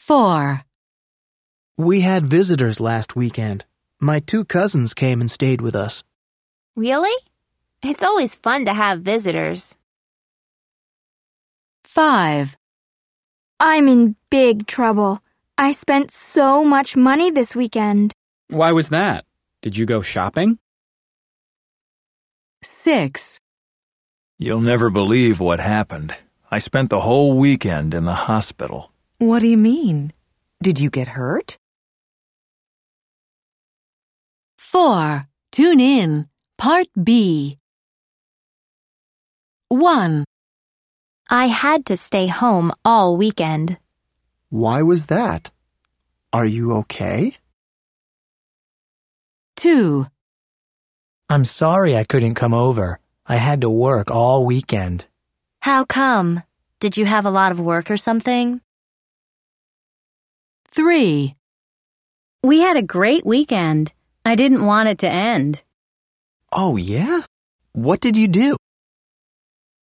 4. We had visitors last weekend. My 2 cousins came and stayed with us. Really? It's always fun to have visitors. 5. I'm in big trouble. I spent so much money this weekend. Why was that? Did you go shopping? 6. You'll never believe what happened. I spent the whole weekend in the hospital. What do you mean? Did you get hurt? 4. Tune in. Part B. 1. I had to stay home all weekend. Why was that? Are you okay? 2. I'm sorry I couldn't come over. I had to work all weekend. How come? Did you have a lot of work or something? 3. We had a great weekend. I didn't want it to end. Oh, yeah? What did you do?